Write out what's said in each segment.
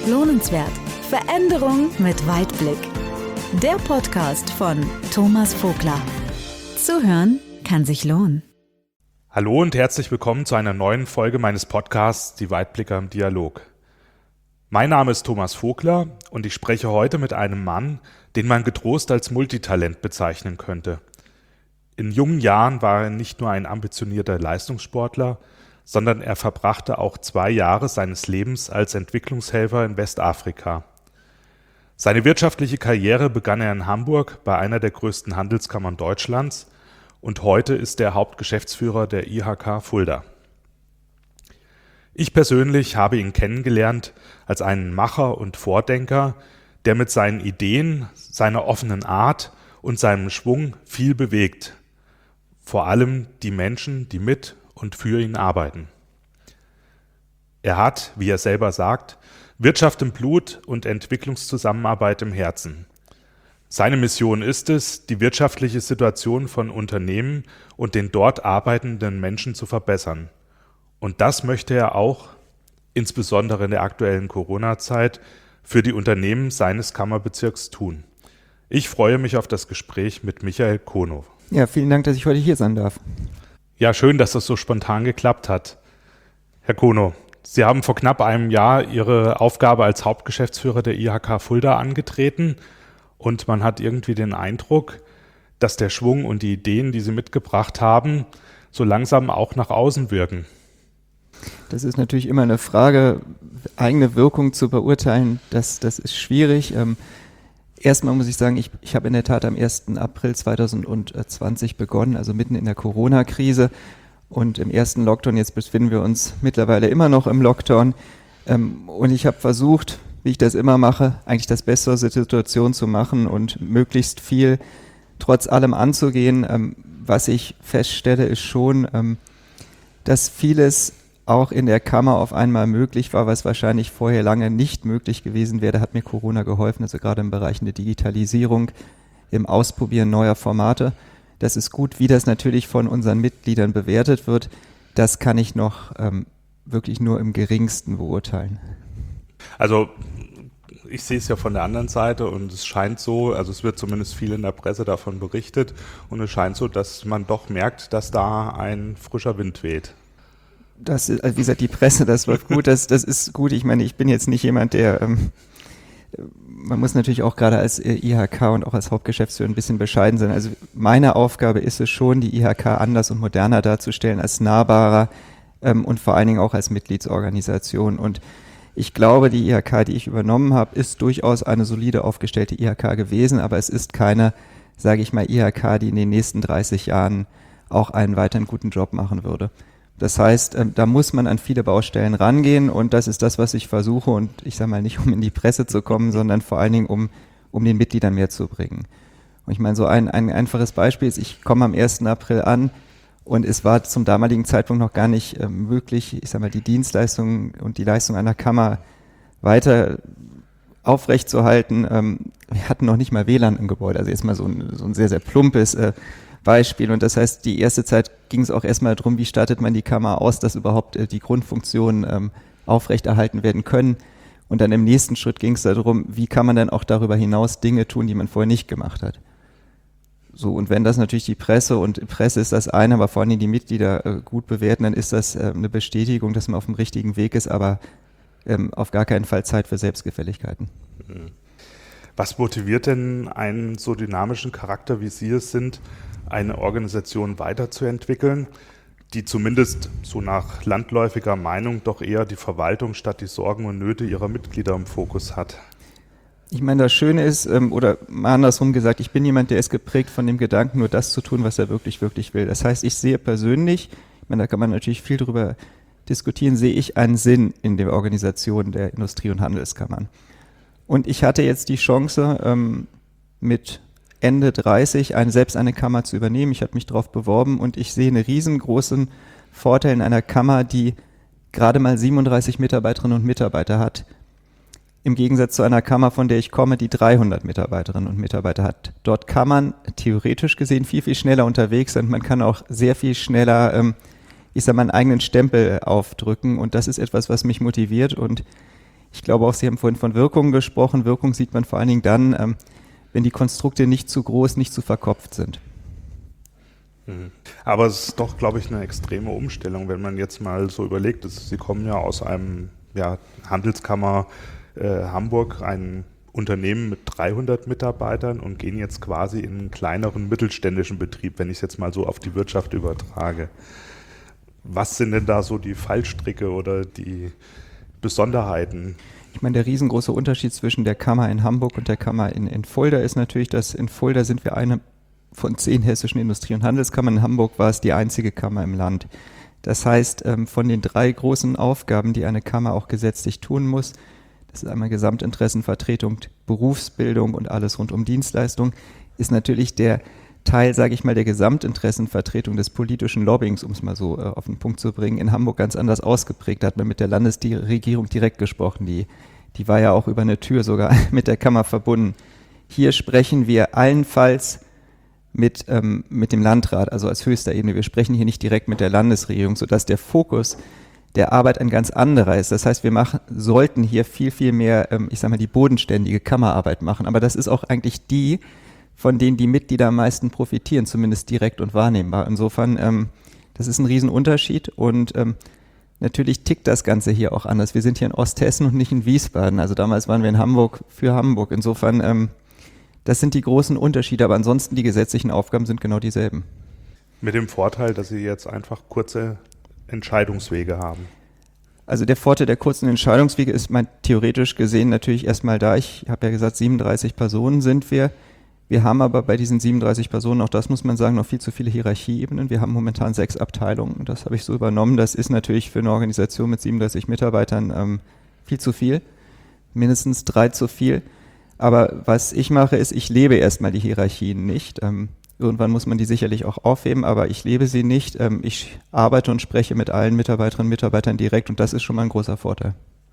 Lohnenswert. Veränderung mit Weitblick. Der Podcast von Thomas Vogler. Zuhören kann sich lohnen. Hallo und herzlich willkommen zu einer neuen Folge meines Podcasts Die Weitblicker im Dialog. Mein Name ist Thomas Vogler und ich spreche heute mit einem Mann, den man getrost als Multitalent bezeichnen könnte. In jungen Jahren war er nicht nur ein ambitionierter Leistungssportler, sondern er verbrachte auch 2 Jahre seines Lebens als Entwicklungshelfer in Westafrika. Seine wirtschaftliche Karriere begann er in Hamburg bei einer der größten Handelskammern Deutschlands und heute ist er Hauptgeschäftsführer der IHK Fulda. Ich persönlich habe ihn kennengelernt als einen Macher und Vordenker, der mit seinen Ideen, seiner offenen Art und seinem Schwung viel bewegt. Vor allem die Menschen, die mit und für ihn arbeiten. Er hat, wie er selber sagt, Wirtschaft im Blut und Entwicklungszusammenarbeit im Herzen. Seine Mission ist es, die wirtschaftliche Situation von Unternehmen und den dort arbeitenden Menschen zu verbessern. Und das möchte er auch, insbesondere in der aktuellen Corona-Zeit, für die Unternehmen seines Kammerbezirks tun. Ich freue mich auf das Gespräch mit Michael Konow. Ja, vielen Dank, dass ich heute hier sein darf. Ja, schön, dass das so spontan geklappt hat. Herr Konow, Sie haben vor knapp einem Jahr Ihre Aufgabe als Hauptgeschäftsführer der IHK Fulda angetreten und man hat irgendwie den Eindruck, dass der Schwung und die Ideen, die Sie mitgebracht haben, so langsam auch nach außen wirken. Das ist natürlich immer eine Frage, eigene Wirkung zu beurteilen, das ist schwierig. Erstmal muss ich sagen, ich habe in der Tat am 1. April 2020 begonnen, also mitten in der Corona-Krise und im ersten Lockdown. Jetzt befinden wir uns mittlerweile immer noch im Lockdown und ich habe versucht, wie ich das immer mache, eigentlich das Beste aus der Situation zu machen und möglichst viel trotz allem anzugehen. Was ich feststelle, ist schon, dass vieles auch in der Kammer auf einmal möglich war, was wahrscheinlich vorher lange nicht möglich gewesen wäre. Da hat mir Corona geholfen, also gerade im Bereich der Digitalisierung, im Ausprobieren neuer Formate. Das ist gut, wie das natürlich von unseren Mitgliedern bewertet wird. Das kann ich noch wirklich nur im geringsten beurteilen. Also ich sehe es ja von der anderen Seite und es scheint so, also es wird zumindest viel in der Presse davon berichtet und es scheint so, dass man doch merkt, dass da ein frischer Wind weht. Das ist, also wie gesagt, die Presse, das läuft gut, das ist gut. Ich meine, ich bin jetzt nicht jemand, der, man muss natürlich auch gerade als IHK und auch als Hauptgeschäftsführer ein bisschen bescheiden sein. Also meine Aufgabe ist es schon, die IHK anders und moderner darzustellen, als nahbarer und vor allen Dingen auch als Mitgliedsorganisation. Und ich glaube, die IHK, die ich übernommen habe, ist durchaus eine solide aufgestellte IHK gewesen, aber es ist keine, sage ich mal, IHK, die in den nächsten 30 Jahren auch einen weiteren guten Job machen würde. Das heißt, da muss man an viele Baustellen rangehen und das ist das, was ich versuche und ich sage mal nicht, um in die Presse zu kommen, sondern vor allen Dingen, um den Mitgliedern mehr zu bringen. Und ich meine, so ein einfaches Beispiel ist, ich komme am 1. April an und es war zum damaligen Zeitpunkt noch gar nicht möglich, ich sage mal, die Dienstleistung und die Leistung einer Kammer weiter aufrechtzuerhalten. Wir hatten noch nicht mal WLAN im Gebäude, also jetzt mal so ein sehr, sehr plumpes Beispiel. Und das heißt, die erste Zeit ging es auch erstmal darum, wie startet man die Kammer aus, dass überhaupt die Grundfunktionen aufrechterhalten werden können. Und dann im nächsten Schritt ging es darum, wie kann man dann auch darüber hinaus Dinge tun, die man vorher nicht gemacht hat. So, und wenn das natürlich die Presse, und Presse ist das eine, aber vor allem die Mitglieder gut bewerten, dann ist das eine Bestätigung, dass man auf dem richtigen Weg ist, aber auf gar keinen Fall Zeit für Selbstgefälligkeiten. Was motiviert denn einen so dynamischen Charakter, wie Sie es sind, eine Organisation weiterzuentwickeln, die zumindest so nach landläufiger Meinung doch eher die Verwaltung statt die Sorgen und Nöte ihrer Mitglieder im Fokus hat? Ich meine, das Schöne ist, oder mal andersrum gesagt, ich bin jemand, der ist geprägt von dem Gedanken, nur das zu tun, was er wirklich, wirklich will. Das heißt, ich sehe persönlich, ich meine, da kann man natürlich viel drüber diskutieren, sehe ich einen Sinn in der Organisation der Industrie- und Handelskammern. Und ich hatte jetzt die Chance, mit Ende 30 selbst eine Kammer zu übernehmen. Ich habe mich darauf beworben und ich sehe einen riesengroßen Vorteil in einer Kammer, die gerade mal 37 Mitarbeiterinnen und Mitarbeiter hat, im Gegensatz zu einer Kammer, von der ich komme, die 300 Mitarbeiterinnen und Mitarbeiter hat. Dort kann man theoretisch gesehen viel, viel schneller unterwegs sein. Man kann auch sehr viel schneller, ich sage mal, einen eigenen Stempel aufdrücken und das ist etwas, was mich motiviert und Ich glaube auch, Sie haben vorhin von Wirkung gesprochen. Wirkung sieht man vor allen Dingen dann, wenn die Konstrukte nicht zu groß, nicht zu verkopft sind. Aber es ist doch, glaube ich, eine extreme Umstellung, wenn man jetzt mal so überlegt, Sie kommen ja aus einem Handelskammer Hamburg, ein Unternehmen mit 300 Mitarbeitern und gehen jetzt quasi in einen kleineren mittelständischen Betrieb, wenn ich es jetzt mal so auf die Wirtschaft übertrage. Was sind denn da so die Fallstricke oder die Besonderheiten? Ich meine, der riesengroße Unterschied zwischen der Kammer in Hamburg und der Kammer in Fulda ist natürlich, dass in Fulda sind wir eine von 10 hessischen Industrie- und Handelskammern. In Hamburg war es die einzige Kammer im Land. Das heißt, von den 3 großen Aufgaben, die eine Kammer auch gesetzlich tun muss, das ist einmal Gesamtinteressenvertretung, Berufsbildung und alles rund um Dienstleistung, ist natürlich der Teil, sage ich mal, der Gesamtinteressenvertretung des politischen Lobbyings, um es mal so auf den Punkt zu bringen, in Hamburg ganz anders ausgeprägt. Da hat man mit der Landesregierung direkt gesprochen. Die war ja auch über eine Tür sogar mit der Kammer verbunden. Hier sprechen wir allenfalls mit dem Landrat, also als höchster Ebene. Wir sprechen hier nicht direkt mit der Landesregierung, sodass der Fokus der Arbeit ein ganz anderer ist. Das heißt, wir sollten hier viel, viel mehr, die bodenständige Kammerarbeit machen. Aber das ist auch eigentlich die, von denen die Mitglieder am meisten profitieren, zumindest direkt und wahrnehmbar. Insofern, das ist ein Riesenunterschied und natürlich tickt das Ganze hier auch anders. Wir sind hier in Osthessen und nicht in Wiesbaden. Also damals waren wir in Hamburg für Hamburg. Insofern, das sind die großen Unterschiede, aber ansonsten die gesetzlichen Aufgaben sind genau dieselben. Mit dem Vorteil, dass Sie jetzt einfach kurze Entscheidungswege haben. Also der Vorteil der kurzen Entscheidungswege ist theoretisch gesehen natürlich erstmal da. Ich habe ja gesagt, 37 Personen sind wir. Wir haben aber bei diesen 37 Personen, auch das muss man sagen, noch viel zu viele Hierarchieebenen. Wir haben momentan 6 Abteilungen. Das habe ich so übernommen. Das ist natürlich für eine Organisation mit 37 Mitarbeitern viel zu viel. Mindestens 3 zu viel. Aber was ich mache, ist, ich lebe erstmal die Hierarchien nicht. Irgendwann muss man die sicherlich auch aufheben, aber ich lebe sie nicht. Ich arbeite und spreche mit allen Mitarbeiterinnen und Mitarbeitern direkt und das ist schon mal ein großer Vorteil.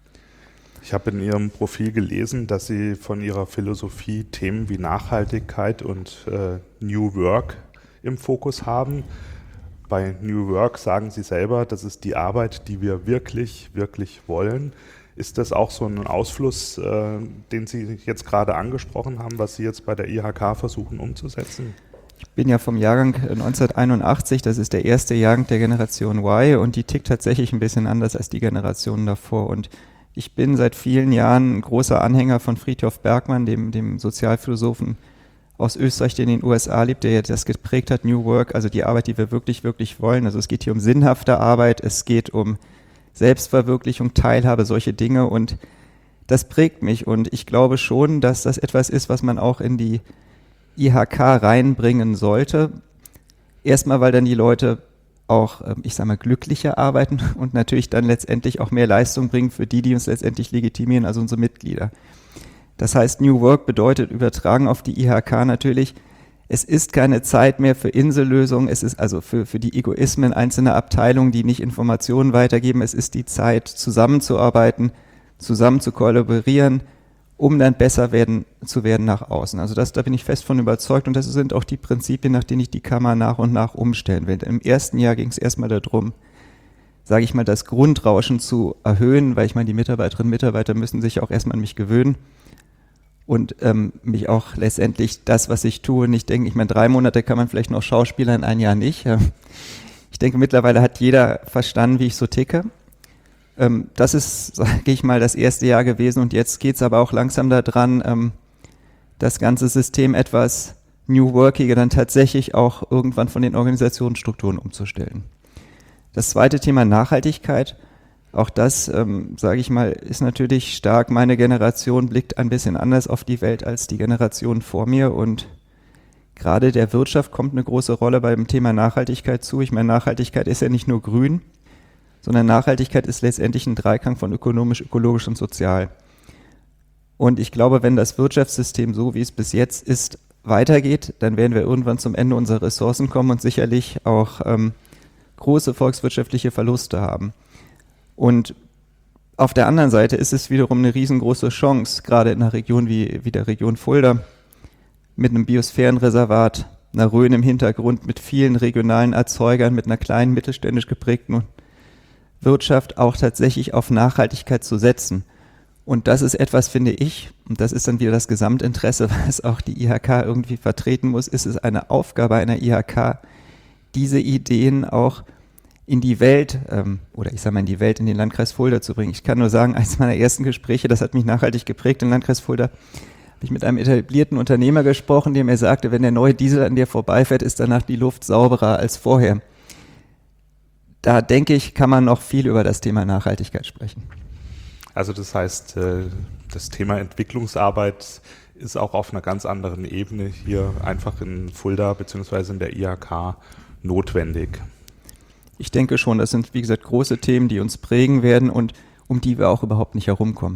Ich habe in Ihrem Profil gelesen, dass Sie von Ihrer Philosophie Themen wie Nachhaltigkeit und New Work im Fokus haben. Bei New Work sagen Sie selber, das ist die Arbeit, die wir wirklich, wirklich wollen. Ist das auch so ein Ausfluss, den Sie jetzt gerade angesprochen haben, was Sie jetzt bei der IHK versuchen umzusetzen? Ich bin ja vom Jahrgang 1981, das ist der erste Jahrgang der Generation Y und die tickt tatsächlich ein bisschen anders als die Generationen davor. Und ich bin seit vielen Jahren ein großer Anhänger von Frithjof Bergmann, dem Sozialphilosophen aus Österreich, der in den USA lebt, der das geprägt hat, New Work, also die Arbeit, die wir wirklich, wirklich wollen. Also es geht hier um sinnhafte Arbeit, es geht um Selbstverwirklichung, Teilhabe, solche Dinge und das prägt mich und ich glaube schon, dass das etwas ist, was man auch in die IHK reinbringen sollte. Erstmal, weil dann die Leute auch, glücklicher arbeiten und natürlich dann letztendlich auch mehr Leistung bringen für die uns letztendlich legitimieren, also unsere Mitglieder. Das heißt, New Work bedeutet übertragen auf die IHK natürlich, es ist keine Zeit mehr für Insellösungen, es ist also für die Egoismen einzelner Abteilungen, die nicht Informationen weitergeben, es ist die Zeit, zusammenzuarbeiten, zusammen zu kollaborieren, um dann besser zu werden nach außen. Also da bin ich fest von überzeugt und das sind auch die Prinzipien, nach denen ich die Kammer nach und nach umstellen will. Im ersten Jahr ging es erstmal darum, sage ich mal, das Grundrauschen zu erhöhen, weil ich meine, die Mitarbeiterinnen und Mitarbeiter müssen sich auch erstmal an mich gewöhnen und mich auch letztendlich das, was ich tue, nicht denken. Ich meine, 3 Monate kann man vielleicht noch schauspielern, ein Jahr nicht. Ich denke, mittlerweile hat jeder verstanden, wie ich so ticke. Das ist, sage ich mal, das erste Jahr gewesen und jetzt geht es aber auch langsam daran, das ganze System etwas New Workiger dann tatsächlich auch irgendwann von den Organisationsstrukturen umzustellen. Das zweite Thema Nachhaltigkeit, auch das, sage ich mal, ist natürlich stark. Meine Generation blickt ein bisschen anders auf die Welt als die Generation vor mir und gerade der Wirtschaft kommt eine große Rolle beim Thema Nachhaltigkeit zu. Ich meine, Nachhaltigkeit ist ja nicht nur grün, sondern Nachhaltigkeit ist letztendlich ein Dreiklang von ökonomisch, ökologisch und sozial. Und ich glaube, wenn das Wirtschaftssystem so, wie es bis jetzt ist, weitergeht, dann werden wir irgendwann zum Ende unserer Ressourcen kommen und sicherlich auch große volkswirtschaftliche Verluste haben. Und auf der anderen Seite ist es wiederum eine riesengroße Chance, gerade in einer Region wie der Region Fulda, mit einem Biosphärenreservat, einer Rhön im Hintergrund, mit vielen regionalen Erzeugern, mit einer kleinen mittelständisch geprägten Wirtschaft auch tatsächlich auf Nachhaltigkeit zu setzen. Und das ist etwas, finde ich, und das ist dann wieder das Gesamtinteresse, was auch die IHK irgendwie vertreten muss, ist es eine Aufgabe einer IHK, diese Ideen auch in die Welt, oder ich sage mal in die Welt, in den Landkreis Fulda zu bringen. Ich kann nur sagen, eines meiner ersten Gespräche, das hat mich nachhaltig geprägt im Landkreis Fulda, habe ich mit einem etablierten Unternehmer gesprochen, der mir sagte, wenn der neue Diesel an dir vorbeifährt, ist danach die Luft sauberer als vorher. Da denke ich, kann man noch viel über das Thema Nachhaltigkeit sprechen. Also das heißt, das Thema Entwicklungsarbeit ist auch auf einer ganz anderen Ebene hier einfach in Fulda bzw. in der IHK notwendig. Ich denke schon, das sind, wie gesagt, große Themen, die uns prägen werden und um die wir auch überhaupt nicht herumkommen.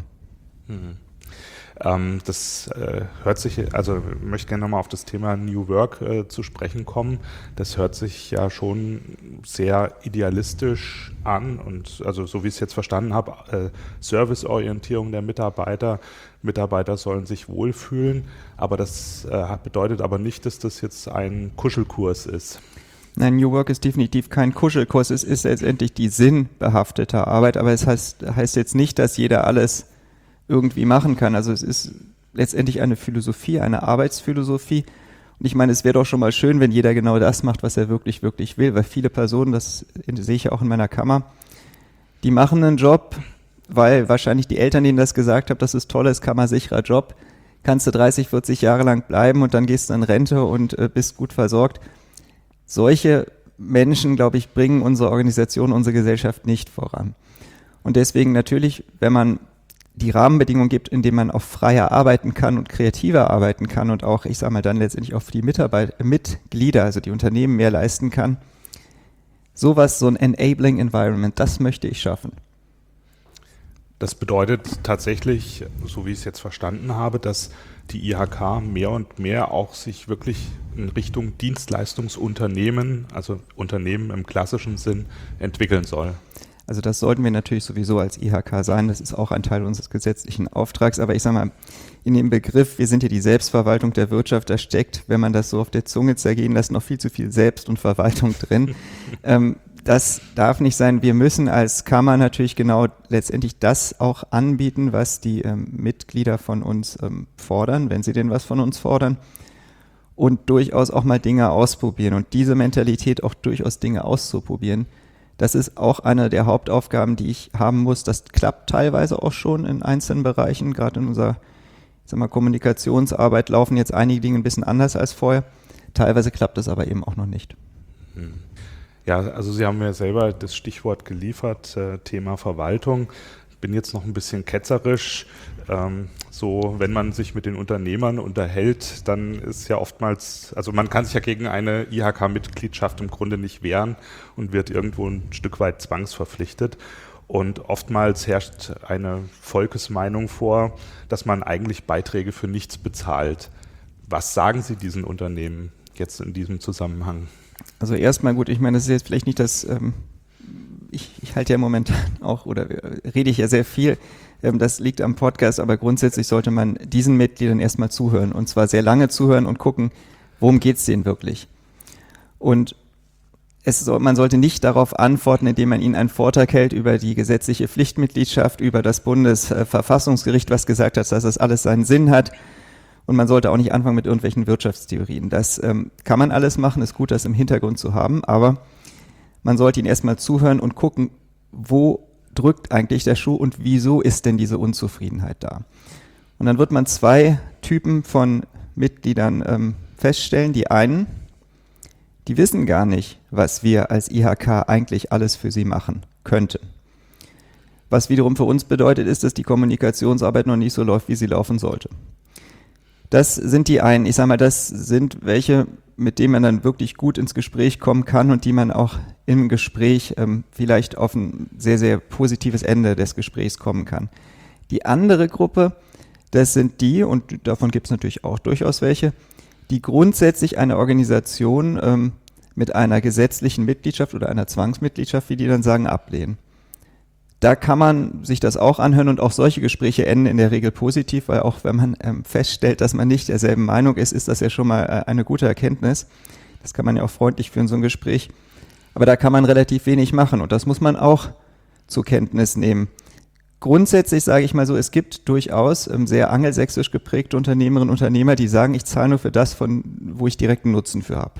Das hört sich, also ich möchte gerne nochmal auf das Thema New Work zu sprechen kommen. Das hört sich ja schon sehr idealistisch an und also so wie ich es jetzt verstanden habe, Serviceorientierung der Mitarbeiter. Mitarbeiter sollen sich wohlfühlen, aber das bedeutet aber nicht, dass das jetzt ein Kuschelkurs ist. Nein, New Work ist definitiv kein Kuschelkurs, es ist letztendlich die sinnbehaftete Arbeit, aber es heißt jetzt nicht, dass jeder alles irgendwie machen kann. Also es ist letztendlich eine Philosophie, eine Arbeitsphilosophie. Und ich meine, es wäre doch schon mal schön, wenn jeder genau das macht, was er wirklich, wirklich will, weil viele Personen, das sehe ich ja auch in meiner Kammer, die machen einen Job, weil wahrscheinlich die Eltern denen das gesagt haben, das ist tolles, kammersicherer Job, kannst du 30, 40 Jahre lang bleiben und dann gehst du in Rente und bist gut versorgt. Solche Menschen, glaube ich, bringen unsere Organisation, unsere Gesellschaft nicht voran. Und deswegen natürlich, wenn man die Rahmenbedingungen gibt, in denen man auch freier arbeiten kann und kreativer arbeiten kann und auch, ich sage mal, dann letztendlich auch für die Mitglieder, also die Unternehmen mehr leisten kann, sowas, so ein Enabling Environment, das möchte ich schaffen. Das bedeutet tatsächlich, so wie ich es jetzt verstanden habe, dass die IHK mehr und mehr auch sich wirklich in Richtung Dienstleistungsunternehmen, also Unternehmen im klassischen Sinn, entwickeln soll. Also das sollten wir natürlich sowieso als IHK sein, das ist auch ein Teil unseres gesetzlichen Auftrags, aber ich sage mal, in dem Begriff, wir sind ja die Selbstverwaltung der Wirtschaft, da steckt, wenn man das so auf der Zunge zergehen lässt, noch viel zu viel Selbst und Verwaltung drin. Das darf nicht sein. Wir müssen als Kammer natürlich genau letztendlich das auch anbieten, was die Mitglieder von uns fordern, wenn sie denn was von uns fordern, und durchaus auch mal Dinge ausprobieren und diese Mentalität auch durchaus Dinge auszuprobieren. Das ist auch eine der Hauptaufgaben, die ich haben muss. Das klappt teilweise auch schon in einzelnen Bereichen. Gerade in unserer, ich sag mal, Kommunikationsarbeit laufen jetzt einige Dinge ein bisschen anders als vorher. Teilweise klappt es aber eben auch noch nicht. Ja, also Sie haben ja selber das Stichwort geliefert, Thema Verwaltung. Ich bin jetzt noch ein bisschen ketzerisch. So, wenn man sich mit den Unternehmern unterhält, dann ist ja oftmals, also man kann sich ja gegen eine IHK-Mitgliedschaft im Grunde nicht wehren und wird irgendwo ein Stück weit zwangsverpflichtet. Und oftmals herrscht eine Volksmeinung vor, dass man eigentlich Beiträge für nichts bezahlt. Was sagen Sie diesen Unternehmen jetzt in diesem Zusammenhang? Also erstmal gut, ich meine, das ist jetzt vielleicht nicht das, ich halte ja momentan auch, oder rede ich ja sehr viel, das liegt am Podcast, aber grundsätzlich sollte man diesen Mitgliedern erstmal zuhören und zwar sehr lange zuhören und gucken, worum geht es denen wirklich. Und man sollte nicht darauf antworten, indem man ihnen einen Vortrag hält über die gesetzliche Pflichtmitgliedschaft, über das Bundesverfassungsgericht, was gesagt hat, dass das alles seinen Sinn hat. Und man sollte auch nicht anfangen mit irgendwelchen Wirtschaftstheorien. Das kann man alles machen, ist gut, das im Hintergrund zu haben, aber man sollte ihnen erstmal zuhören und gucken, wo drückt eigentlich der Schuh und wieso ist denn diese Unzufriedenheit da. Und dann wird man zwei Typen von Mitgliedern feststellen. Die einen, die wissen gar nicht, was wir als IHK eigentlich alles für sie machen könnten. Was wiederum für uns bedeutet, ist, dass die Kommunikationsarbeit noch nicht so läuft, wie sie laufen sollte. Das sind die einen. Ich sage mal, das sind welche, mit denen man dann wirklich gut ins Gespräch kommen kann und die man auch im Gespräch vielleicht auf ein sehr, sehr positives Ende des Gesprächs kommen kann. Die andere Gruppe, das sind die, und davon gibt es natürlich auch durchaus welche, die grundsätzlich eine Organisation mit einer gesetzlichen Mitgliedschaft oder einer Zwangsmitgliedschaft, wie die dann sagen, ablehnen. Da kann man sich das auch anhören und auch solche Gespräche enden in der Regel positiv, weil auch wenn man feststellt, dass man nicht derselben Meinung ist, ist das ja schon mal eine gute Erkenntnis. Das kann man ja auch freundlich führen, so ein Gespräch. Aber da kann man relativ wenig machen und das muss man auch zur Kenntnis nehmen. Grundsätzlich sage ich mal so, es gibt durchaus sehr angelsächsisch geprägte Unternehmerinnen und Unternehmer, die sagen, ich zahle nur für das, wo ich direkten Nutzen für habe.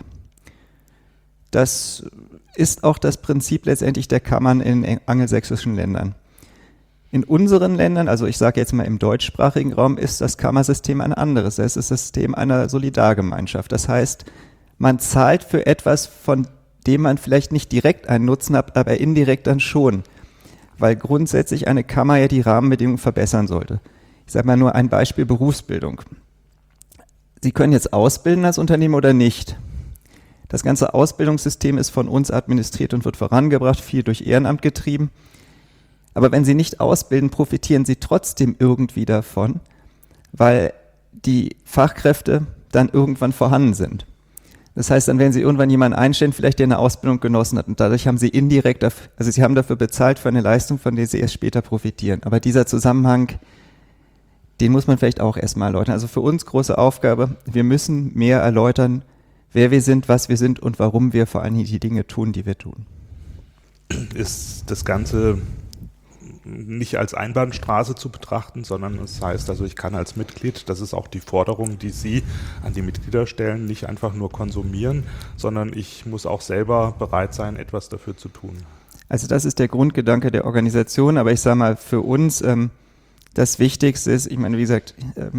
Das ist auch das Prinzip letztendlich der Kammern in angelsächsischen Ländern. In unseren Ländern, also ich sage jetzt mal im deutschsprachigen Raum, ist das Kammersystem ein anderes. Es ist das System einer Solidargemeinschaft. Das heißt, man zahlt für etwas, von dem man vielleicht nicht direkt einen Nutzen hat, aber indirekt dann schon. Weil grundsätzlich eine Kammer ja die Rahmenbedingungen verbessern sollte. Ich sage mal nur ein Beispiel: Berufsbildung. Sie können jetzt ausbilden als Unternehmer oder nicht. Das ganze Ausbildungssystem ist von uns administriert und wird vorangebracht, viel durch Ehrenamt getrieben. Aber wenn Sie nicht ausbilden, profitieren Sie trotzdem irgendwie davon, weil die Fachkräfte dann irgendwann vorhanden sind. Das heißt, dann werden Sie irgendwann jemanden einstellen, vielleicht der eine Ausbildung genossen hat, und dadurch haben Sie indirekt, also Sie haben dafür bezahlt für eine Leistung, von der Sie erst später profitieren. Aber dieser Zusammenhang, den muss man vielleicht auch erstmal erläutern. Also für uns große Aufgabe, wir müssen mehr erläutern, wer wir sind, was wir sind und warum wir vor allem die Dinge tun, die wir tun. Ist das Ganze nicht als Einbahnstraße zu betrachten, sondern es heißt, also ich kann als Mitglied, das ist auch die Forderung, die Sie an die Mitglieder stellen, nicht einfach nur konsumieren, sondern ich muss auch selber bereit sein, etwas dafür zu tun. Also das ist der Grundgedanke der Organisation, aber ich sage mal, für uns das Wichtigste ist, ich meine, wie gesagt,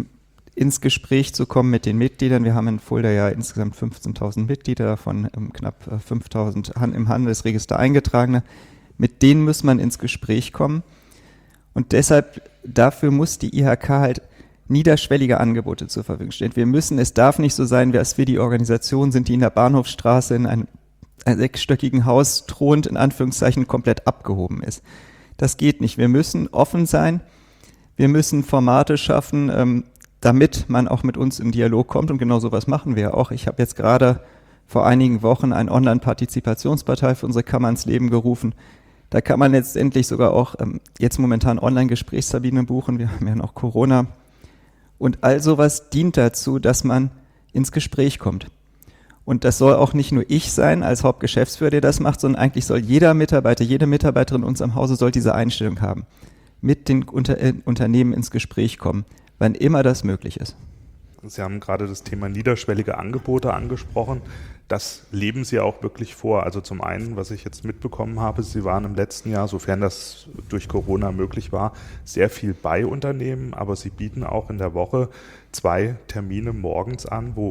ins Gespräch zu kommen mit den Mitgliedern. Wir haben in Fulda ja insgesamt 15.000 Mitglieder, davon knapp 5.000 im Handelsregister eingetragene. Mit denen muss man ins Gespräch kommen. Und deshalb, dafür muss die IHK halt niederschwellige Angebote zur Verfügung stellen. Es darf nicht so sein, dass wir die Organisation sind, die in der Bahnhofstraße in einem sechsstöckigen Haus thront, in Anführungszeichen komplett abgehoben ist. Das geht nicht. Wir müssen offen sein. Wir müssen Formate schaffen, damit man auch mit uns in Dialog kommt. Und genau sowas machen wir auch. Ich habe jetzt gerade vor einigen Wochen ein Online-Partizipationsportal für unsere Kammer ins Leben gerufen. Da kann man letztendlich sogar auch jetzt momentan Online-Gesprächstermine buchen. Wir haben ja noch Corona. Und all sowas dient dazu, dass man ins Gespräch kommt. Und das soll auch nicht nur ich sein als Hauptgeschäftsführer, der das macht, sondern eigentlich soll jeder Mitarbeiter, jede Mitarbeiterin in unserem Hause soll diese Einstellung haben. Mit den Unternehmen ins Gespräch kommen, wann immer das möglich ist. Sie haben gerade das Thema niederschwellige Angebote angesprochen. Das leben Sie auch wirklich vor. Also zum einen, was ich jetzt mitbekommen habe, Sie waren im letzten Jahr, sofern das durch Corona möglich war, sehr viel bei Unternehmen, aber Sie bieten auch in der Woche 2 Termine morgens an, wo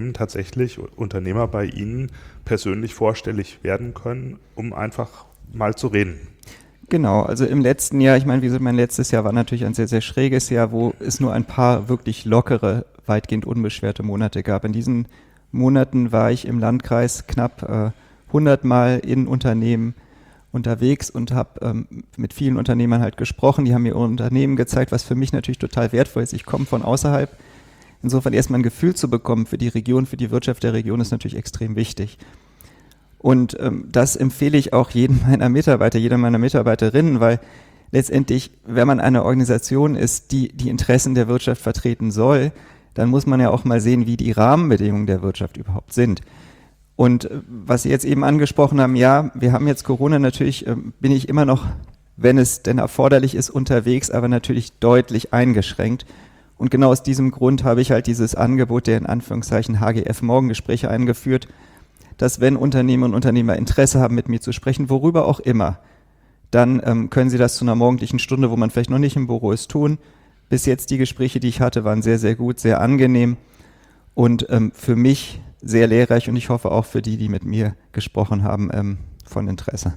Unternehmer bei Ihnen persönlich vorstellig werden können, um einfach mal zu reden. Genau, also im letzten Jahr, ich meine, mein letztes Jahr war natürlich ein sehr, sehr schräges Jahr, wo es nur ein paar wirklich lockere, weitgehend unbeschwerte Monate gab. In diesen Monaten war ich im Landkreis knapp 100 Mal in Unternehmen unterwegs und habe mit vielen Unternehmern halt gesprochen. Die haben mir ihr Unternehmen gezeigt, was für mich natürlich total wertvoll ist. Ich komme von außerhalb. Insofern erstmal ein Gefühl zu bekommen für die Region, für die Wirtschaft der Region ist natürlich extrem wichtig. Und das empfehle ich auch jedem meiner Mitarbeiter, jeder meiner Mitarbeiterinnen, weil letztendlich, wenn man eine Organisation ist, die die Interessen der Wirtschaft vertreten soll, dann muss man ja auch mal sehen, wie die Rahmenbedingungen der Wirtschaft überhaupt sind. Und was Sie jetzt eben angesprochen haben, ja, wir haben jetzt Corona, natürlich bin ich immer noch, wenn es denn erforderlich ist, unterwegs, aber natürlich deutlich eingeschränkt. Und genau aus diesem Grund habe ich halt dieses Angebot der in Anführungszeichen HGF-Morgengespräche eingeführt, dass wenn Unternehmerinnen und Unternehmer Interesse haben, mit mir zu sprechen, worüber auch immer, dann können sie das zu einer morgendlichen Stunde, wo man vielleicht noch nicht im Büro ist, tun. Bis jetzt die Gespräche, die ich hatte, waren sehr, sehr gut, sehr angenehm und für mich sehr lehrreich und ich hoffe auch für die mit mir gesprochen haben, von Interesse.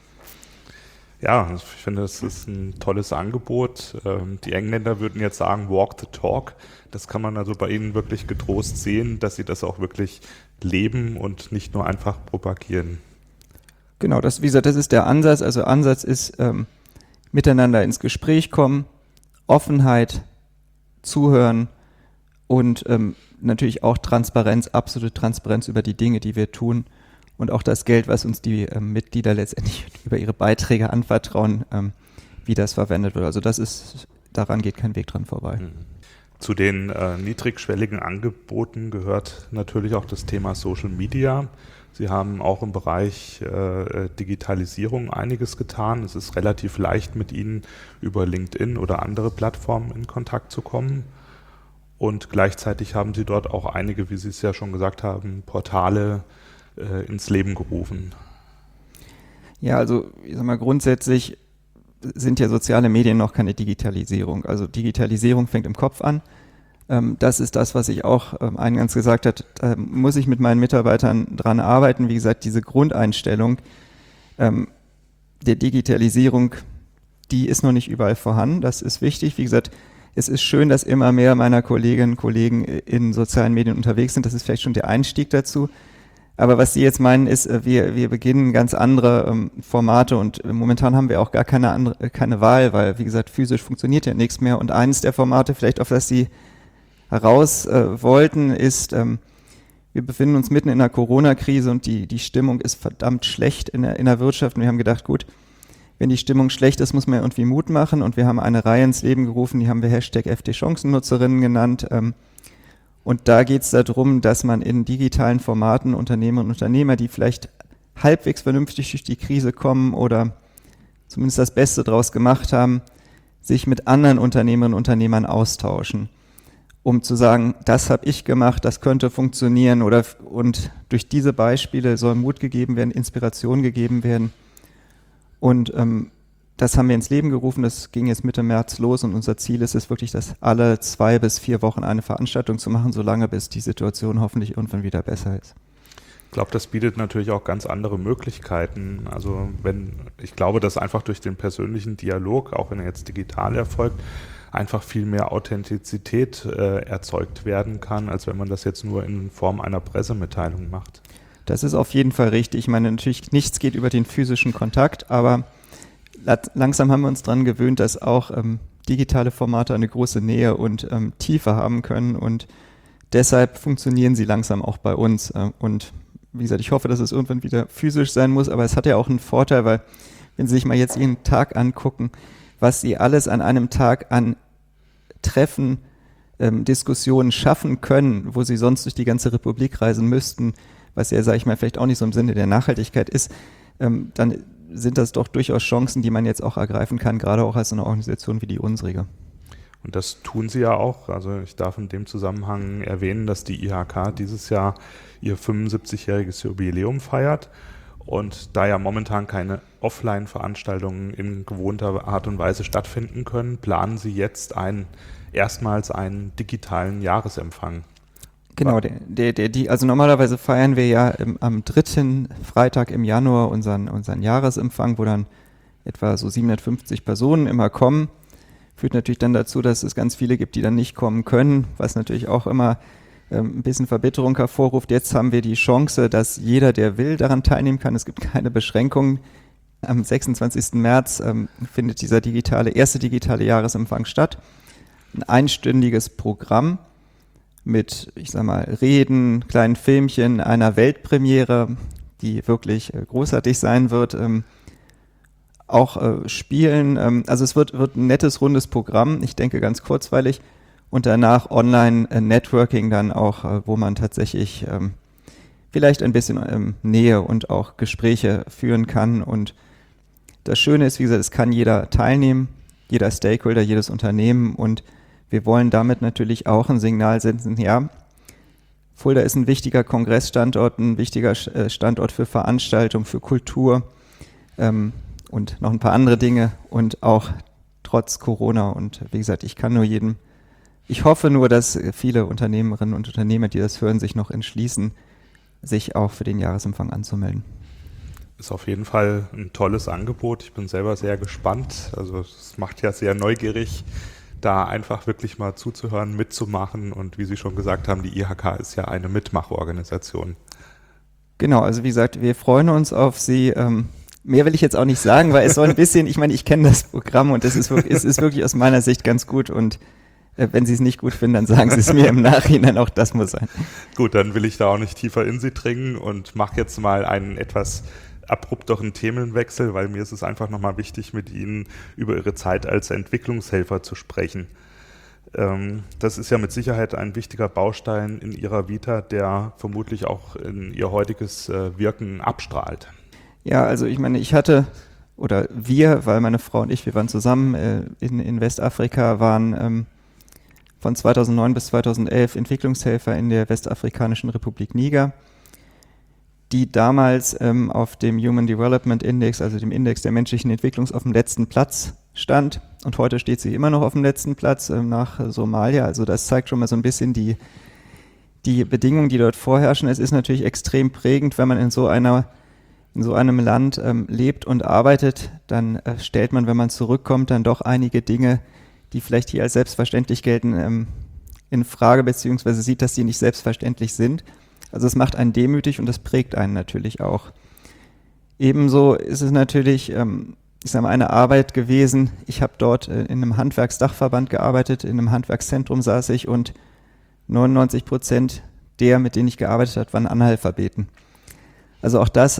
Ja, ich finde, das ist ein tolles Angebot. Die Engländer würden jetzt sagen, walk the talk. Das kann man also bei Ihnen wirklich getrost sehen, dass Sie das auch wirklich leben und nicht nur einfach propagieren. Genau, wie gesagt, das ist der Ansatz. Also Ansatz ist miteinander ins Gespräch kommen, Offenheit, zuhören und natürlich auch Transparenz, absolute Transparenz über die Dinge, die wir tun und auch das Geld, was uns die Mitglieder letztendlich über ihre Beiträge anvertrauen, wie das verwendet wird. Also daran geht kein Weg dran vorbei. Zu den niedrigschwelligen Angeboten gehört natürlich auch das Thema Social Media. Sie haben auch im Bereich Digitalisierung einiges getan. Es ist relativ leicht, mit Ihnen über LinkedIn oder andere Plattformen in Kontakt zu kommen. Und gleichzeitig haben Sie dort auch einige, wie Sie es ja schon gesagt haben, Portale ins Leben gerufen. Ja, also ich sag mal, grundsätzlich sind ja soziale Medien noch keine Digitalisierung. Also Digitalisierung fängt im Kopf an. Das ist das, was ich auch eingangs gesagt habe, da muss ich mit meinen Mitarbeitern dran arbeiten. Wie gesagt, diese Grundeinstellung der Digitalisierung, die ist noch nicht überall vorhanden. Das ist wichtig. Wie gesagt, es ist schön, dass immer mehr meiner Kolleginnen und Kollegen in sozialen Medien unterwegs sind. Das ist vielleicht schon der Einstieg dazu. Aber was Sie jetzt meinen, ist, wir beginnen ganz andere Formate und momentan haben wir auch gar keine Wahl, weil, wie gesagt, physisch funktioniert ja nichts mehr. Und eines der Formate, vielleicht auf das Sie heraus wollten, ist, wir befinden uns mitten in der Corona-Krise und die Stimmung ist verdammt schlecht in der Wirtschaft. Und wir haben gedacht, gut, wenn die Stimmung schlecht ist, muss man irgendwie Mut machen. Und wir haben eine Reihe ins Leben gerufen, die haben wir #FD-Chancennutzerinnen genannt. Und da geht es darum, dass man in digitalen Formaten Unternehmerinnen und Unternehmer, die vielleicht halbwegs vernünftig durch die Krise kommen oder zumindest das Beste draus gemacht haben, sich mit anderen Unternehmerinnen und Unternehmern austauschen, um zu sagen, das habe ich gemacht, das könnte funktionieren und durch diese Beispiele soll Mut gegeben werden, Inspiration gegeben werden. Und das haben wir ins Leben gerufen, das ging jetzt Mitte März los und unser Ziel ist es wirklich, das alle 2 bis 4 Wochen eine Veranstaltung zu machen, solange bis die Situation hoffentlich irgendwann wieder besser ist. Ich glaube, das bietet natürlich auch ganz andere Möglichkeiten. Also ich glaube, dass einfach durch den persönlichen Dialog, auch wenn er jetzt digital erfolgt, einfach viel mehr Authentizität erzeugt werden kann, als wenn man das jetzt nur in Form einer Pressemitteilung macht. Das ist auf jeden Fall richtig. Ich meine, natürlich nichts geht über den physischen Kontakt, aber langsam haben wir uns daran gewöhnt, dass auch digitale Formate eine große Nähe und Tiefe haben können und deshalb funktionieren sie langsam auch bei uns. Und wie gesagt, ich hoffe, dass es irgendwann wieder physisch sein muss, aber es hat ja auch einen Vorteil, weil wenn Sie sich mal jetzt Ihren Tag angucken, was Sie alles an einem Tag an Treffen, Diskussionen schaffen können, wo Sie sonst durch die ganze Republik reisen müssten, was ja, sage ich mal, vielleicht auch nicht so im Sinne der Nachhaltigkeit ist, dann sind das doch durchaus Chancen, die man jetzt auch ergreifen kann, gerade auch als eine Organisation wie die unsrige. Und das tun sie ja auch. Also ich darf in dem Zusammenhang erwähnen, dass die IHK dieses Jahr ihr 75-jähriges Jubiläum feiert. Und da ja momentan keine Offline-Veranstaltungen in gewohnter Art und Weise stattfinden können, planen sie jetzt erstmals einen digitalen Jahresempfang. Genau, also normalerweise feiern wir ja am 3. Freitag im Januar unseren Jahresempfang, wo dann etwa so 750 Personen immer kommen. Führt natürlich dann dazu, dass es ganz viele gibt, die dann nicht kommen können, was natürlich auch immer ein bisschen Verbitterung hervorruft. Jetzt haben wir die Chance, dass jeder, der will, daran teilnehmen kann. Es gibt keine Beschränkungen. Am 26. März findet dieser erste digitale Jahresempfang statt. Ein einstündiges Programm mit, ich sag mal, Reden, kleinen Filmchen, einer Weltpremiere, die wirklich großartig sein wird, auch Spielen. Also es wird ein nettes, rundes Programm, ich denke ganz kurzweilig. Und danach Online-Networking dann auch, wo man tatsächlich vielleicht ein bisschen Nähe und auch Gespräche führen kann. Und das Schöne ist, wie gesagt, es kann jeder teilnehmen, jeder Stakeholder, jedes Unternehmen und wir wollen damit natürlich auch ein Signal senden, ja, Fulda ist ein wichtiger Kongressstandort, ein wichtiger Standort für Veranstaltungen, für Kultur und noch ein paar andere Dinge und auch trotz Corona. Und wie gesagt, ich hoffe nur, dass viele Unternehmerinnen und Unternehmer, die das hören, sich noch entschließen, sich auch für den Jahresempfang anzumelden. Ist auf jeden Fall ein tolles Angebot. Ich bin selber sehr gespannt. Also es macht ja sehr neugierig, da einfach wirklich mal zuzuhören, mitzumachen und wie Sie schon gesagt haben, die IHK ist ja eine Mitmachorganisation. Genau, also wie gesagt, wir freuen uns auf Sie. Mehr will ich jetzt auch nicht sagen, weil es soll ein bisschen, ich meine, ich kenne das Programm und es ist wirklich aus meiner Sicht ganz gut und wenn Sie es nicht gut finden, dann sagen Sie es mir im Nachhinein, auch das muss sein. Gut, dann will ich da auch nicht tiefer in Sie dringen und mache jetzt mal einen etwas abrupteren Themenwechsel, weil mir ist es einfach nochmal wichtig, mit Ihnen über Ihre Zeit als Entwicklungshelfer zu sprechen. Das ist ja mit Sicherheit ein wichtiger Baustein in Ihrer Vita, der vermutlich auch in Ihr heutiges Wirken abstrahlt. Ja, also ich meine, weil meine Frau und ich, wir waren zusammen in Westafrika, waren von 2009 bis 2011 Entwicklungshelfer in der Westafrikanischen Republik Niger, die damals auf dem Human Development Index, also dem Index der menschlichen Entwicklung, auf dem letzten Platz stand. Und heute steht sie immer noch auf dem letzten Platz nach Somalia. Also das zeigt schon mal so ein bisschen die Bedingungen, die dort vorherrschen. Es ist natürlich extrem prägend, wenn man in so einem Land lebt und arbeitet, dann stellt man, wenn man zurückkommt, dann doch einige Dinge, die vielleicht hier als selbstverständlich gelten, in Frage, beziehungsweise sieht, dass die nicht selbstverständlich sind. Also es macht einen demütig und das prägt einen natürlich auch. Ebenso ist es natürlich, eine Arbeit gewesen. Ich habe dort in einem Handwerksdachverband gearbeitet, in einem Handwerkszentrum saß ich und 99% mit denen ich gearbeitet habe, waren Analphabeten. Also auch das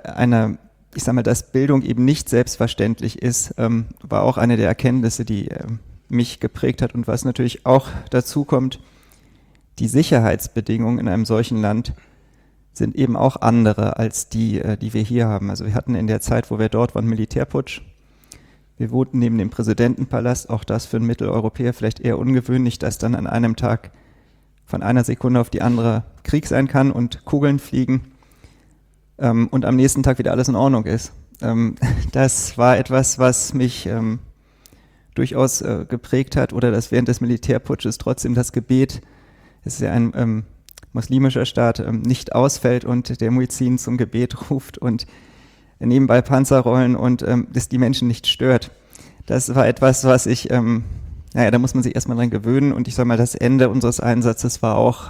dass Bildung eben nicht selbstverständlich ist, war auch eine der Erkenntnisse, die mich geprägt hat. Und was natürlich auch dazu kommt, die Sicherheitsbedingungen in einem solchen Land sind eben auch andere als die wir hier haben. Also wir hatten in der Zeit, wo wir dort waren, Militärputsch. Wir wohnten neben dem Präsidentenpalast, auch das für einen Mitteleuropäer vielleicht eher ungewöhnlich, dass dann an einem Tag von einer Sekunde auf die andere Krieg sein kann und Kugeln fliegen und am nächsten Tag wieder alles in Ordnung ist. Das war etwas, was mich durchaus geprägt hat, oder dass während des Militärputsches trotzdem das Gebet, es ist ja ein muslimischer Staat, nicht ausfällt und der Muezzin zum Gebet ruft und nebenbei Panzer rollen und das die Menschen nicht stört. Das war etwas, was ich, da muss man sich erstmal dran gewöhnen, und ich sag mal, das Ende unseres Einsatzes war auch,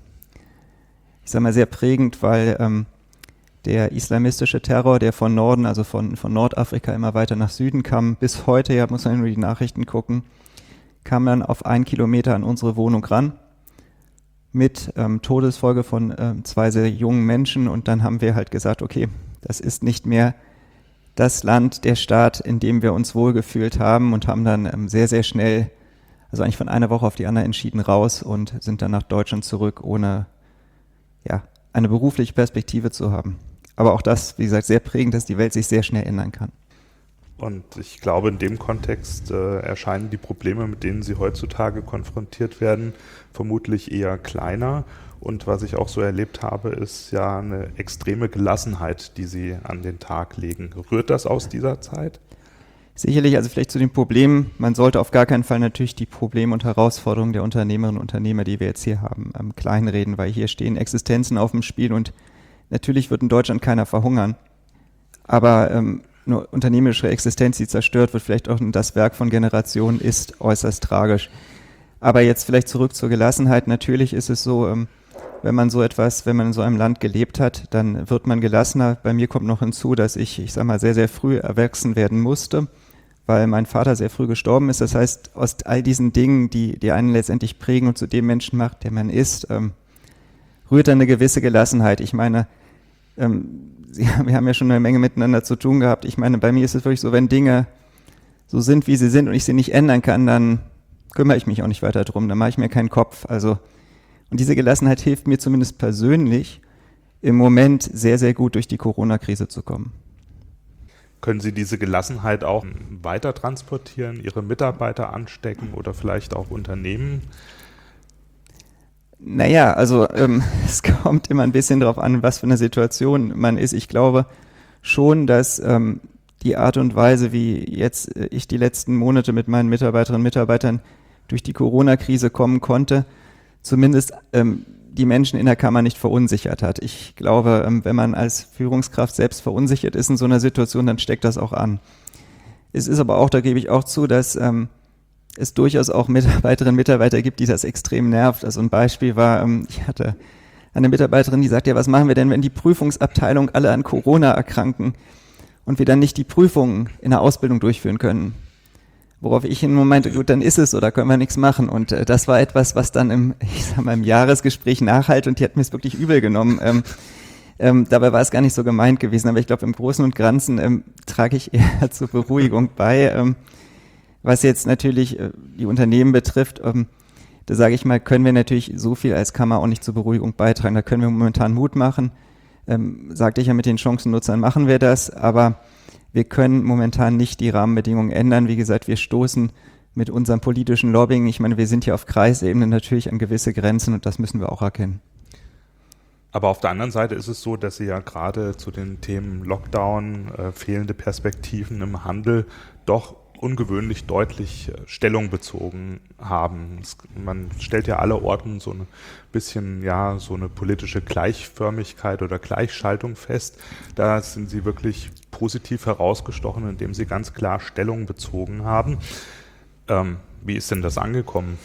sehr prägend, weil der islamistische Terror, der von Norden, also von Nordafrika immer weiter nach Süden kam, bis heute, ja, muss man nur die Nachrichten gucken, kam dann auf 1 Kilometer an unsere Wohnung ran, mit Todesfolge von 2 sehr jungen Menschen, und dann haben wir halt gesagt, okay, das ist nicht mehr das Land, der Staat, in dem wir uns wohlgefühlt haben, und haben dann sehr, sehr schnell, also eigentlich von einer Woche auf die andere entschieden raus und sind dann nach Deutschland zurück, ohne eine berufliche Perspektive zu haben. Aber auch das, wie gesagt, sehr prägend, dass die Welt sich sehr schnell ändern kann. Und ich glaube, in dem Kontext erscheinen die Probleme, mit denen Sie heutzutage konfrontiert werden, vermutlich eher kleiner. Und was ich auch so erlebt habe, ist ja eine extreme Gelassenheit, die Sie an den Tag legen. Rührt das aus dieser Zeit? Sicherlich, also vielleicht zu den Problemen. Man sollte auf gar keinen Fall natürlich die Probleme und Herausforderungen der Unternehmerinnen und Unternehmer, die wir jetzt hier haben, kleinreden, weil hier stehen Existenzen auf dem Spiel, und natürlich wird in Deutschland keiner verhungern. Aber nur unternehmerische Existenz, die zerstört wird, vielleicht auch das Werk von Generationen, ist äußerst tragisch. Aber jetzt vielleicht zurück zur Gelassenheit. Natürlich ist es so, wenn man in so einem Land gelebt hat, dann wird man gelassener. Bei mir kommt noch hinzu, dass ich sehr, sehr früh erwachsen werden musste, weil mein Vater sehr früh gestorben ist. Das heißt, aus all diesen Dingen, die einen letztendlich prägen und zu dem Menschen macht, der man ist, rührt eine gewisse Gelassenheit. Ich meine, wir haben ja schon eine Menge miteinander zu tun gehabt. Ich meine, bei mir ist es wirklich so, wenn Dinge so sind, wie sie sind, und ich sie nicht ändern kann, dann kümmere ich mich auch nicht weiter drum, dann mache ich mir keinen Kopf. Also, und diese Gelassenheit hilft mir zumindest persönlich im Moment sehr, sehr gut durch die Corona-Krise zu kommen. Können Sie diese Gelassenheit auch weiter transportieren, Ihre Mitarbeiter anstecken oder vielleicht auch Unternehmen? Naja, also es kommt immer ein bisschen darauf an, was für eine Situation man ist. Ich glaube schon, dass die Art und Weise, wie jetzt ich die letzten Monate mit meinen Mitarbeiterinnen und Mitarbeitern durch die Corona-Krise kommen konnte, zumindest die Menschen in der Kammer nicht verunsichert hat. Ich glaube, wenn man als Führungskraft selbst verunsichert ist in so einer Situation, dann steckt das auch an. Es ist aber auch, da gebe ich auch zu, dass es durchaus auch Mitarbeiterinnen und Mitarbeiter gibt, die das extrem nervt. Also ein Beispiel war, ich hatte eine Mitarbeiterin, die sagt, ja, was machen wir denn, wenn die Prüfungsabteilung alle an Corona erkranken und wir dann nicht die Prüfungen in der Ausbildung durchführen können? Worauf ich in meinte, gut, dann ist es so, da können wir nichts machen. Und das war etwas, was dann im Jahresgespräch nachhalt, und die hat mir es wirklich übel genommen. Dabei war es gar nicht so gemeint gewesen, aber ich glaube, im Großen und Ganzen trage ich eher zur Beruhigung bei, Was jetzt natürlich die Unternehmen betrifft, da sage ich mal, können wir natürlich so viel als Kammer auch nicht zur Beruhigung beitragen. Da können wir momentan Mut machen. Sagte ich ja, mit den Chancennutzern machen wir das, aber wir können momentan nicht die Rahmenbedingungen ändern. Wie gesagt, wir stoßen mit unserem politischen Lobbying, ich meine, wir sind ja auf Kreisebene natürlich an gewisse Grenzen und das müssen wir auch erkennen. Aber auf der anderen Seite ist es so, dass Sie ja gerade zu den Themen Lockdown, fehlende Perspektiven im Handel doch ungewöhnlich deutlich Stellung bezogen haben. Man stellt ja allerorten so ein bisschen, ja, so eine politische Gleichförmigkeit oder Gleichschaltung fest. Da sind Sie wirklich positiv herausgestochen, indem Sie ganz klar Stellung bezogen haben. Wie ist denn das angekommen?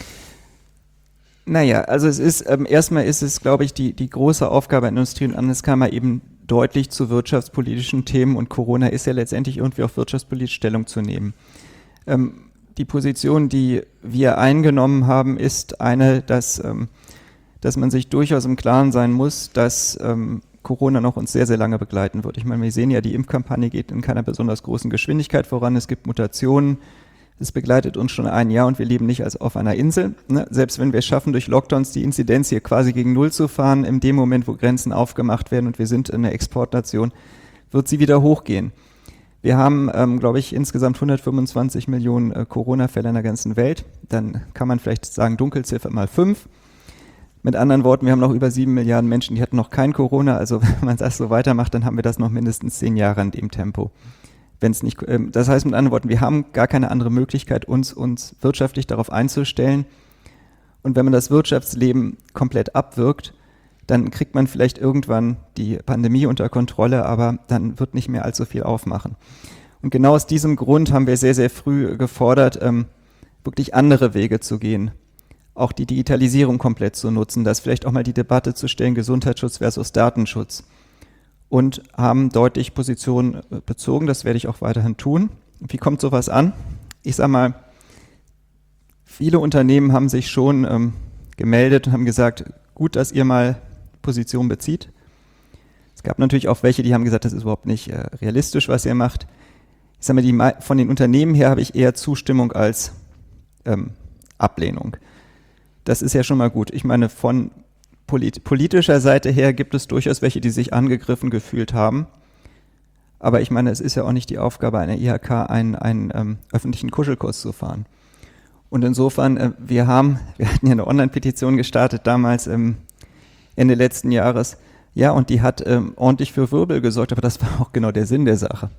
Naja, also es ist, erstmal ist es, glaube ich, die große Aufgabe der Industrie- und Handelskammer eben deutlich zu wirtschaftspolitischen Themen und Corona ist ja letztendlich irgendwie auch wirtschaftspolitisch Stellung zu nehmen. Die Position, die wir eingenommen haben, ist eine, dass man sich durchaus im Klaren sein muss, dass Corona noch uns sehr, sehr lange begleiten wird. Ich meine, wir sehen ja, die Impfkampagne geht in keiner besonders großen Geschwindigkeit voran. Es gibt Mutationen. Es begleitet uns schon ein Jahr und wir leben nicht als auf einer Insel. Ne? Selbst wenn wir es schaffen, durch Lockdowns die Inzidenz hier quasi gegen Null zu fahren, in dem Moment, wo Grenzen aufgemacht werden und wir sind eine Exportnation, wird sie wieder hochgehen. Wir haben, glaube ich, insgesamt 125 Millionen Corona-Fälle in der ganzen Welt. Dann kann man vielleicht sagen, Dunkelziffer mal 5. Mit anderen Worten, wir haben noch über 7 Milliarden Menschen, die hatten noch kein Corona. Also wenn man das so weitermacht, dann haben wir das noch mindestens 10 Jahre in dem Tempo. Wenn's nicht, das heißt mit anderen Worten, wir haben gar keine andere Möglichkeit, uns wirtschaftlich darauf einzustellen. Und wenn man das Wirtschaftsleben komplett abwirkt, dann kriegt man vielleicht irgendwann die Pandemie unter Kontrolle, aber dann wird nicht mehr allzu viel aufmachen. Und genau aus diesem Grund haben wir sehr, sehr früh gefordert, wirklich andere Wege zu gehen. Auch die Digitalisierung komplett zu nutzen, das vielleicht auch mal die Debatte zu stellen, Gesundheitsschutz versus Datenschutz. Und haben deutlich Positionen bezogen, das werde ich auch weiterhin tun. Wie kommt sowas an? Ich sage mal, viele Unternehmen haben sich schon gemeldet und haben gesagt, gut, dass ihr mal Position bezieht. Es gab natürlich auch welche, die haben gesagt, das ist überhaupt nicht realistisch, was ihr macht. Ich sage mal, von den Unternehmen her habe ich eher Zustimmung als Ablehnung. Das ist ja schon mal gut. Ich meine, von politischer Seite her gibt es durchaus welche, die sich angegriffen gefühlt haben. Aber ich meine, es ist ja auch nicht die Aufgabe einer IHK, einen öffentlichen Kuschelkurs zu fahren. Und insofern, wir hatten ja eine Online-Petition gestartet damals Ende letzten Jahres. Ja, und die hat ordentlich für Wirbel gesorgt, aber das war auch genau der Sinn der Sache.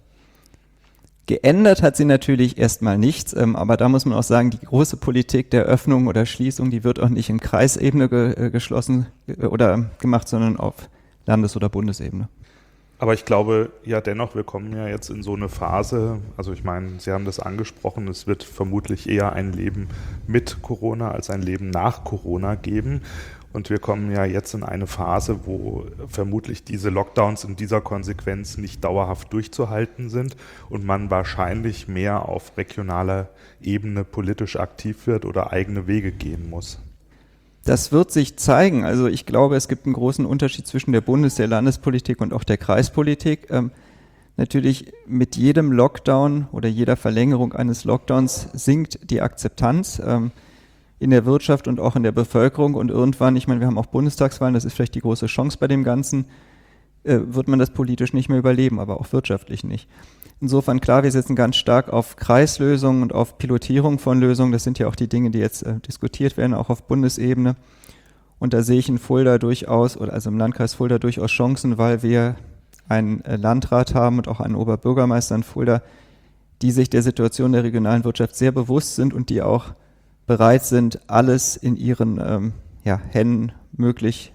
Geändert hat sie natürlich erstmal nichts, aber da muss man auch sagen, die große Politik der Öffnung oder Schließung, die wird auch nicht in Kreisebene geschlossen oder gemacht, sondern auf Landes- oder Bundesebene. Aber ich glaube ja dennoch, wir kommen ja jetzt in so eine Phase, also ich meine, Sie haben das angesprochen, es wird vermutlich eher ein Leben mit Corona als ein Leben nach Corona geben. Und wir kommen ja jetzt in eine Phase, wo vermutlich diese Lockdowns in dieser Konsequenz nicht dauerhaft durchzuhalten sind und man wahrscheinlich mehr auf regionaler Ebene politisch aktiv wird oder eigene Wege gehen muss. Das wird sich zeigen. Also ich glaube, es gibt einen großen Unterschied zwischen der der Landespolitik und auch der Kreispolitik. Natürlich mit jedem Lockdown oder jeder Verlängerung eines Lockdowns sinkt die Akzeptanz in der Wirtschaft und auch in der Bevölkerung und irgendwann, ich meine, wir haben auch Bundestagswahlen, das ist vielleicht die große Chance bei dem Ganzen, wird man das politisch nicht mehr überleben, aber auch wirtschaftlich nicht. Insofern, klar, wir setzen ganz stark auf Kreislösungen und auf Pilotierung von Lösungen, das sind ja auch die Dinge, die jetzt diskutiert werden, auch auf Bundesebene und da sehe ich in Fulda durchaus, oder also im Landkreis Fulda durchaus Chancen, weil wir einen Landrat haben und auch einen Oberbürgermeister in Fulda, die sich der Situation der regionalen Wirtschaft sehr bewusst sind und die auch bereit sind, alles in ihren Händen möglich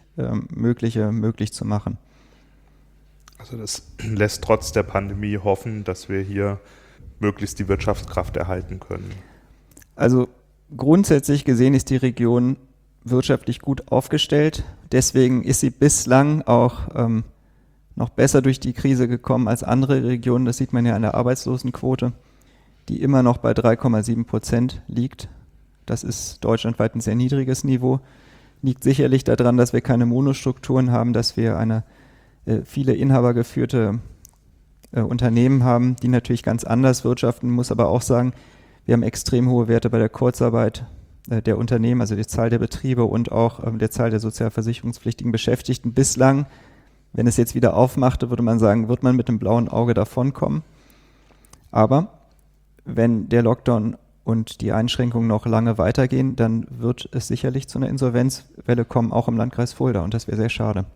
zu machen. Also das lässt trotz der Pandemie hoffen, dass wir hier möglichst die Wirtschaftskraft erhalten können. Also grundsätzlich gesehen ist die Region wirtschaftlich gut aufgestellt. Deswegen ist sie bislang auch noch besser durch die Krise gekommen als andere Regionen. Das sieht man ja an der Arbeitslosenquote, die immer noch bei 3,7% liegt. Das ist deutschlandweit ein sehr niedriges Niveau. Liegt sicherlich daran, dass wir keine Monostrukturen haben, dass wir viele inhabergeführte Unternehmen haben, die natürlich ganz anders wirtschaften. Muss aber auch sagen, Wir haben extrem hohe Werte bei der Kurzarbeit der Unternehmen, also die Zahl der Betriebe und auch der Zahl der sozialversicherungspflichtigen Beschäftigten. Bislang, wenn es jetzt wieder aufmachte, würde man sagen, wird man mit dem blauen Auge davonkommen. Aber wenn der Lockdown und die Einschränkungen noch lange weitergehen, dann wird es sicherlich zu einer Insolvenzwelle kommen, auch im Landkreis Fulda, und das wäre sehr schade.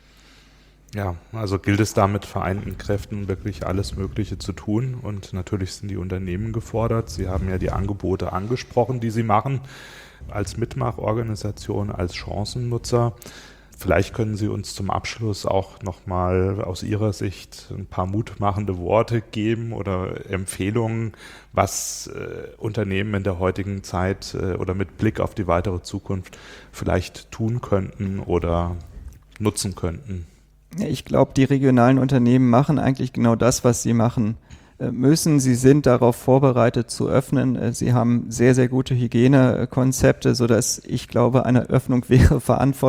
Ja, also gilt es da mit vereinten Kräften wirklich alles Mögliche zu tun, und natürlich sind die Unternehmen gefordert. Sie haben ja die Angebote angesprochen, die sie machen, als Mitmachorganisation, als Chancennutzer. Vielleicht können Sie uns zum Abschluss auch nochmal aus Ihrer Sicht ein paar mutmachende Worte geben oder Empfehlungen, was Unternehmen in der heutigen Zeit oder mit Blick auf die weitere Zukunft vielleicht tun könnten oder nutzen könnten. Ich glaube, die regionalen Unternehmen machen eigentlich genau das, was sie machen müssen. Sie sind darauf vorbereitet zu öffnen. Sie haben sehr, sehr gute Hygienekonzepte, sodass ich glaube, eine Öffnung wäre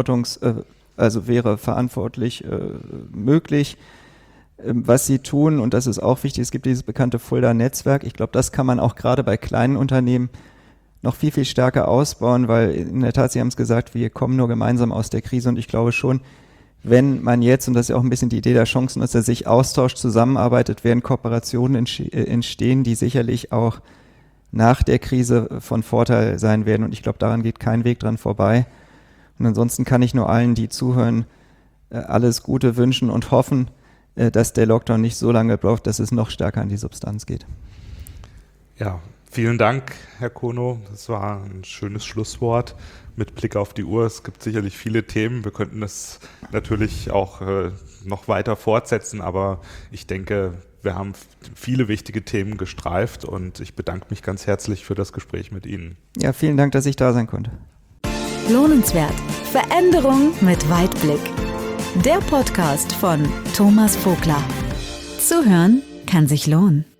verantwortlich möglich. Was sie tun, und das ist auch wichtig, es gibt dieses bekannte Fulda-Netzwerk. Ich glaube, das kann man auch gerade bei kleinen Unternehmen noch viel, viel stärker ausbauen, weil in der Tat, Sie haben es gesagt, wir kommen nur gemeinsam aus der Krise, und ich glaube schon, wenn man jetzt, und das ist ja auch ein bisschen die Idee der Chancen, dass er sich austauscht, zusammenarbeitet, werden Kooperationen entstehen, die sicherlich auch nach der Krise von Vorteil sein werden. Und ich glaube, daran geht kein Weg dran vorbei. Und ansonsten kann ich nur allen, die zuhören, alles Gute wünschen und hoffen, dass der Lockdown nicht so lange braucht, dass es noch stärker an die Substanz geht. Ja, vielen Dank, Herr Kono. Das war ein schönes Schlusswort. Mit Blick auf die Uhr, es gibt sicherlich viele Themen. Wir könnten das natürlich auch noch weiter fortsetzen, aber ich denke, wir haben viele wichtige Themen gestreift, und ich bedanke mich ganz herzlich für das Gespräch mit Ihnen. Ja, vielen Dank, dass ich da sein konnte. Lohnenswert. Veränderung mit Weitblick. Der Podcast von Thomas Vogler. Zuhören kann sich lohnen.